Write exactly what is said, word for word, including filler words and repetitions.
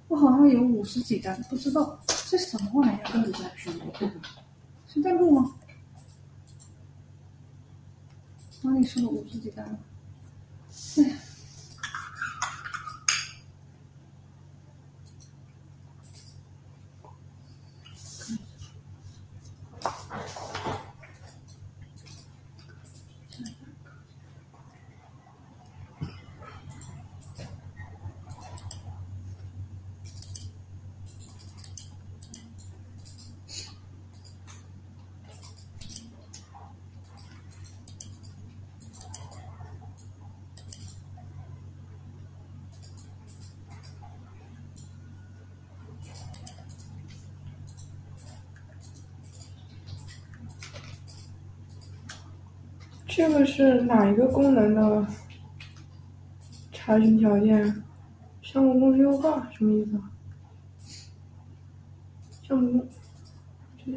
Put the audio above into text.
我好像有五十几单，不知道这什么玩意儿，跟你在评论，是在录吗？哪里是了五十几单了？哎。 这个是哪一个功能的查询条件？项目公司优化什么意思啊？项目